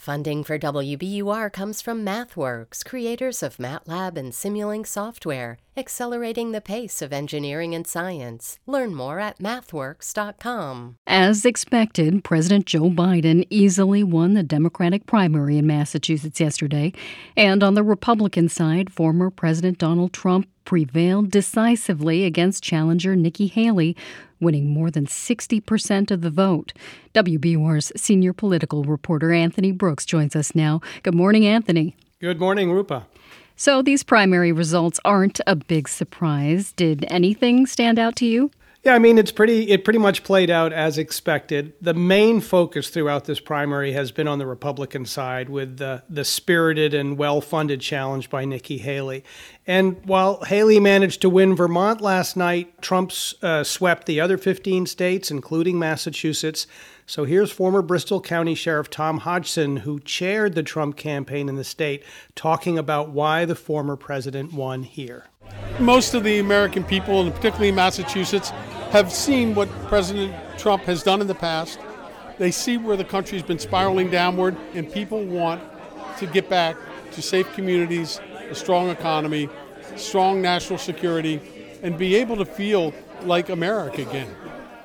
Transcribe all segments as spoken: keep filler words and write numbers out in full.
Funding for W B U R comes from MathWorks, creators of MATLAB and Simulink software, accelerating the pace of engineering and science. Learn more at mathworks dot com. As expected, President Joe Biden easily won the Democratic primary in Massachusetts yesterday. And on the Republican side, former President Donald Trump prevailed decisively against challenger Nikki Haley, winning more than sixty percent of the vote. W B U R's senior political reporter Anthony Brooks joins us now. Good morning, Anthony. Good morning, Rupa. So these primary results aren't a big surprise. Did anything stand out to you? Yeah, I mean, it's pretty. It pretty much played out as expected. The main focus throughout this primary has been on the Republican side with the, the spirited and well-funded challenge by Nikki Haley. And while Haley managed to win Vermont last night, Trump's uh, swept the other fifteen states, including Massachusetts. So here's former Bristol County Sheriff Tom Hodgson, who chaired the Trump campaign in the state, talking about why the former president won here. Most of the American people, and particularly Massachusetts, have seen what President Trump has done in the past. They see where the country's been spiraling downward, and people want to get back to safe communities, a strong economy, strong national security, and be able to feel like America again.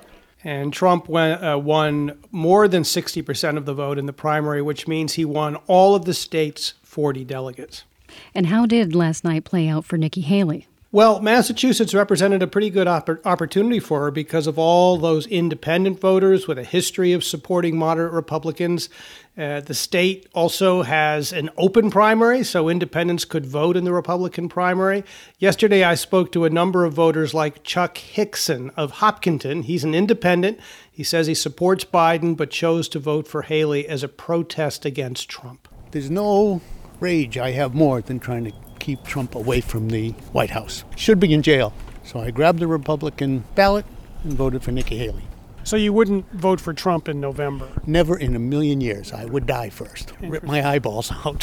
And Trump went, uh, won more than sixty percent of the vote in the primary, which means he won all of the state's forty delegates. And how did last night play out for Nikki Haley? Well, Massachusetts represented a pretty good opp- opportunity for her because of all those independent voters with a history of supporting moderate Republicans. Uh, the state also has an open primary, so independents could vote in the Republican primary. Yesterday, I spoke to a number of voters like Chuck Hickson of Hopkinton. He's an independent. He says he supports Biden, but chose to vote for Haley as a protest against Trump. There's no rage I have more than trying to keep Trump away from the White House. Should be in jail. So I grabbed the Republican ballot and voted for Nikki Haley. So you wouldn't vote for Trump in November? Never in a million years. I would die first. Rip my eyeballs out.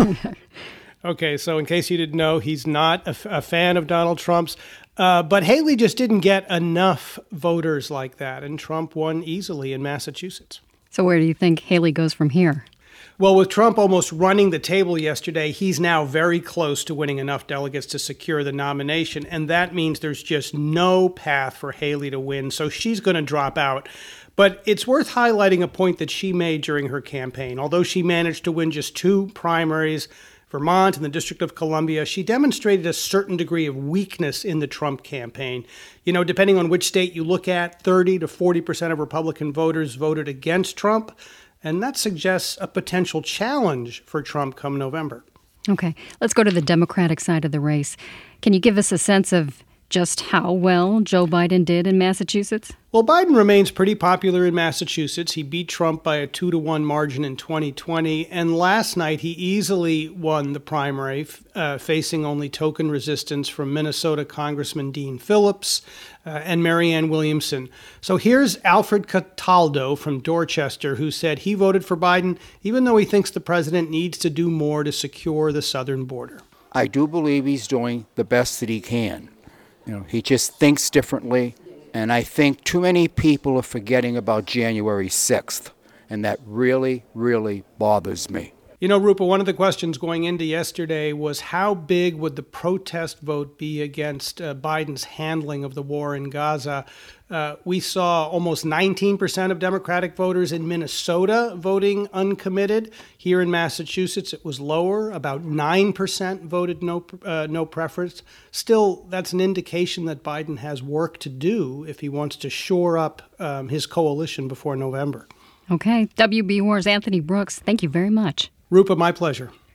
Okay, so in case you didn't know, he's not a, f- a fan of Donald Trump's. Uh, but Haley just didn't get enough voters like that, and Trump won easily in Massachusetts. So where do you think Haley goes from here? Well, with Trump almost running the table yesterday, he's now very close to winning enough delegates to secure the nomination. And that means there's just no path for Haley to win. So she's going to drop out. But it's worth highlighting a point that she made during her campaign. Although she managed to win just two primaries, Vermont and the District of Columbia, she demonstrated a certain degree of weakness in the Trump campaign. You know, depending on which state you look at, thirty to forty percent of Republican voters voted against Trump. And that suggests a potential challenge for Trump come November. Okay, let's go to the Democratic side of the race. Can you give us a sense of just how well Joe Biden did in Massachusetts? Well, Biden remains pretty popular in Massachusetts. He beat Trump by a two to one margin in twenty twenty. And last night, he easily won the primary, uh, facing only token resistance from Minnesota Congressman Dean Phillips uh, and Marianne Williamson. So here's Alfred Cataldo from Dorchester, who said he voted for Biden, even though he thinks the president needs to do more to secure the southern border. I do believe he's doing the best that he can. You know, he just thinks differently, and I think too many people are forgetting about January sixth, and that really, really bothers me. You know, Rupa, one of the questions going into yesterday was how big would the protest vote be against uh, Biden's handling of the war in Gaza? Uh, we saw almost nineteen percent of Democratic voters in Minnesota voting uncommitted. Here in Massachusetts, it was lower. About nine percent voted no, uh, no preference. Still, that's an indication that Biden has work to do if he wants to shore up um, his coalition before November. Okay. W B U R's Anthony Brooks, thank you very much. Rupa, my pleasure.